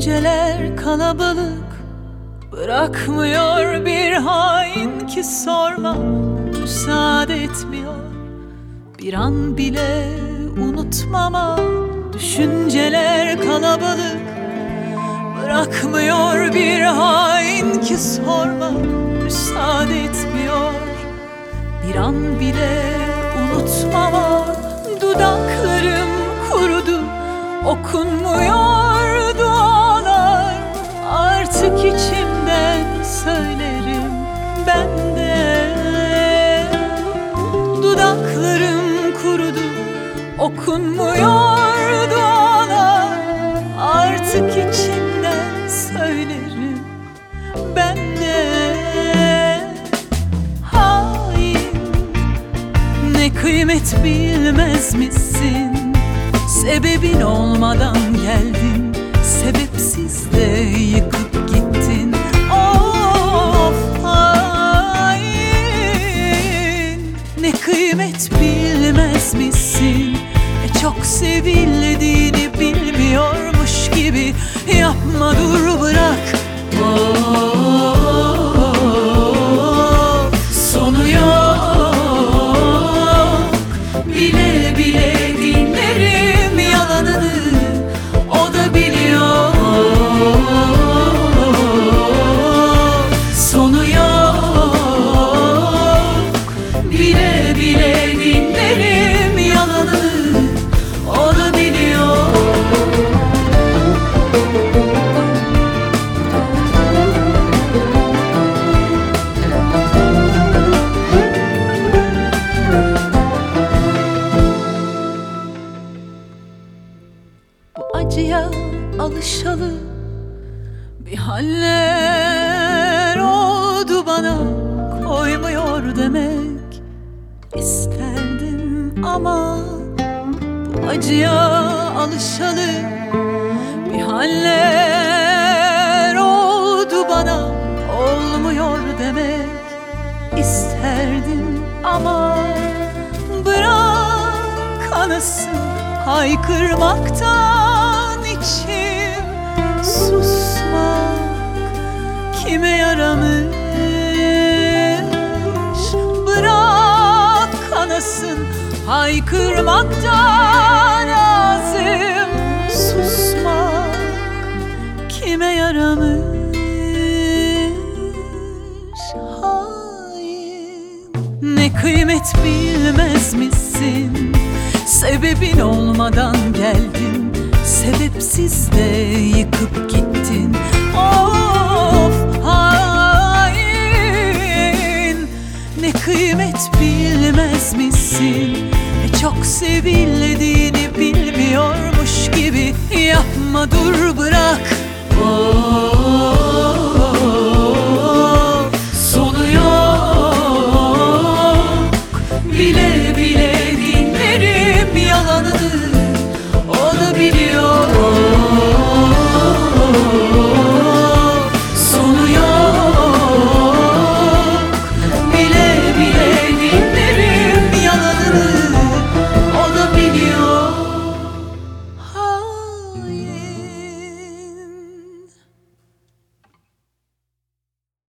Düşünceler kalabalık, bırakmıyor bir hain ki sorma. Müsaade etmiyor bir an bile unutmama. Düşünceler kalabalık, bırakmıyor bir hain ki sorma. Müsaade etmiyor bir an bile unutmama. Dudaklarım kurudu, okunmuyor dualar. Artık içimden söylerim ben de. Dudaklarım kurudu, okunmuyor dualar. Artık içimden söylerim ben de. Hain, ne kıymet bilmez misin? Sebebin olmadan geldin, sebepsiz de yıkıp gittin. Of hain, ne kıymet bilmez misin? Çok sevildiğini bilmiyormuş gibi yapma, dur bırak. Sonu yok, bile bile dinlerim yalanını, o da biliyor. Sonu yok, bile bile dinlerim yalanını, o da biliyor. Bu acıya alışalı bir haller oldu bana. Koymuyor demek isterdim ama bu acıya alışalı bir haller oldu bana. Olmuyor demek isterdim ama bırak kanasın haykırmaktan içim. Susmak kime yaramış? Bırak kanasın haykırmaktan ağzım. Susmak kime yaramış? Hain, ne kıymet bilmez misin? Sebebin olmadan geldin, sebepsiz de yıkıp gittin. Of hain, ne kıymet bilmez misin? Çok sevildiğini bilmiyormuş gibi yapma, dur bırak.